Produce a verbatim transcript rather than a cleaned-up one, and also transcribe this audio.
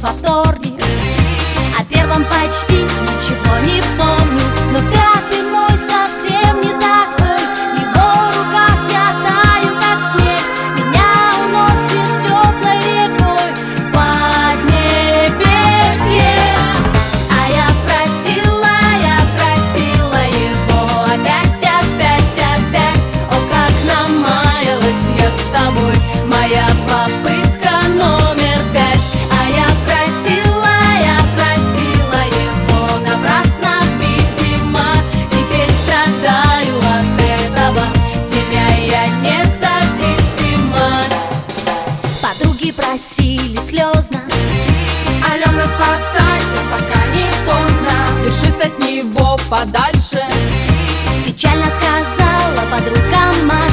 во вторник. О первом почти ничего не помню, но пятый мой совсем не такой. В его руках я таю, как снег, меня уносит теплой рекой в Поднебесье. А я простила, я простила его опять, опять, опять. О, как намаялась я с тобой, моя попытка номер пять. А я простила, я простила его напрасно, видимо. Теперь страдаю от этого, теряя независимость. Подруги просили слезно: Алена, спасайся, пока не поздно, держись от него подальше. печально сказала подруга Маша.